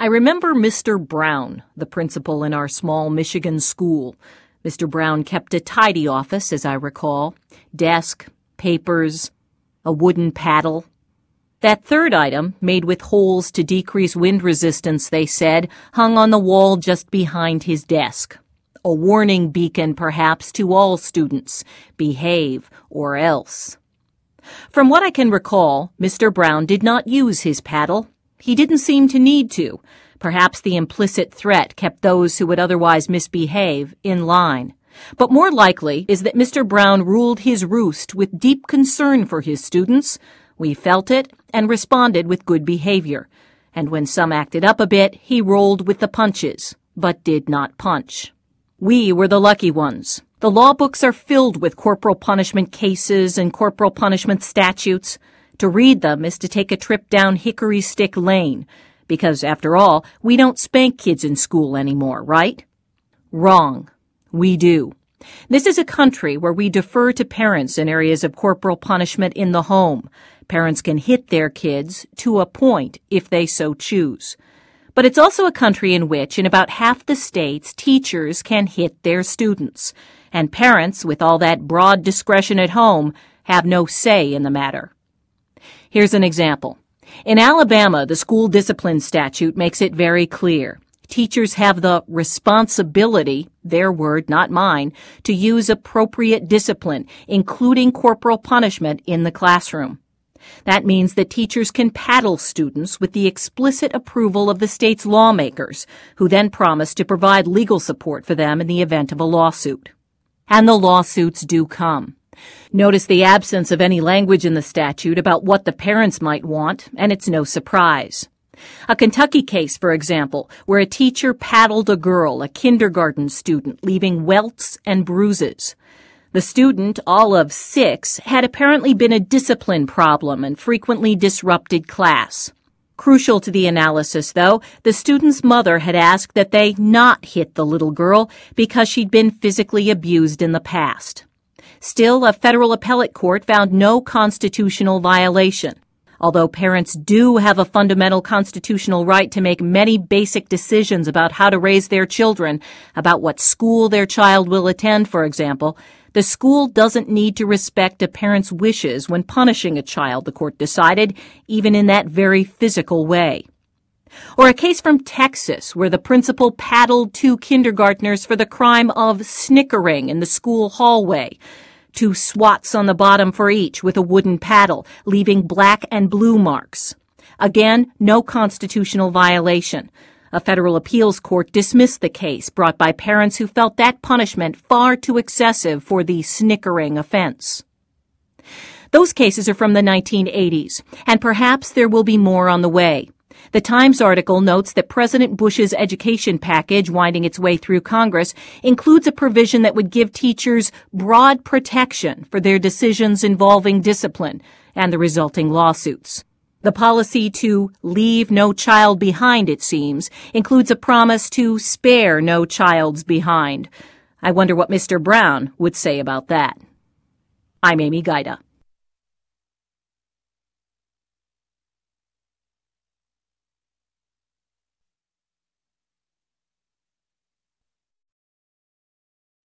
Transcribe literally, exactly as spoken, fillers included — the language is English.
remember Mister Brown, the principal in our small Michigan school. Mister Brown kept a tidy office, as I recall. Desk, papers, a wooden paddle. That third item, made with holes to decrease wind resistance, they said, hung on the wall just behind his desk. A warning beacon, perhaps, to all students. Behave, or else. From what I can recall, Mister Brown did not use his paddle. He didn't seem to need to. Perhaps the implicit threat kept those who would otherwise misbehave in line. But more likely is that Mister Brown ruled his roost with deep concern for his students. We felt it and responded with good behavior. And when some acted up a bit, he rolled with the punches, but did not punch. We were the lucky ones. The law books are filled with corporal punishment cases and corporal punishment statutes. To read them is to take a trip down Hickory Stick Lane, because, after all, we don't spank kids in school anymore, right? Wrong. We do. This is a country where we defer to parents in areas of corporal punishment in the home. Parents can hit their kids to a point if they so choose. But it's also a country in which, in about half the states, teachers can hit their students. And parents, with all that broad discretion at home, have no say in the matter. Here's an example. In Alabama, the school discipline statute makes it very clear. Teachers have the responsibility, their word, not mine, to use appropriate discipline, including corporal punishment, in the classroom. That means that teachers can paddle students with the explicit approval of the state's lawmakers, who then promise to provide legal support for them in the event of a lawsuit. And the lawsuits do come. Notice the absence of any language in the statute about what the parents might want, and it's no surprise. A Kentucky case, for example, where a teacher paddled a girl, a kindergarten student, leaving welts and bruises. The student, all of six, had apparently been a discipline problem and frequently disrupted class. Crucial to the analysis, though, the student's mother had asked that they not hit the little girl because she'd been physically abused in the past. Still, a federal appellate court found no constitutional violation. Although parents do have a fundamental constitutional right to make many basic decisions about how to raise their children, about what school their child will attend, for example, the school doesn't need to respect a parent's wishes when punishing a child, the court decided, even in that very physical way. Or a case from Texas where the principal paddled two kindergartners for the crime of snickering in the school hallway. Two swats on the bottom for each with a wooden paddle, leaving black and blue marks. Again, no constitutional violation. A federal appeals court dismissed the case brought by parents who felt that punishment far too excessive for the snickering offense. Those cases are from the nineteen eighties, and perhaps there will be more on the way. The Times article notes that President Bush's education package, winding its way through Congress, includes a provision that would give teachers broad protection for their decisions involving discipline and the resulting lawsuits. The policy to leave no child behind, it seems, includes a promise to spare no childs behind. I wonder what Mister Brown would say about that. I'm Amy Gaida.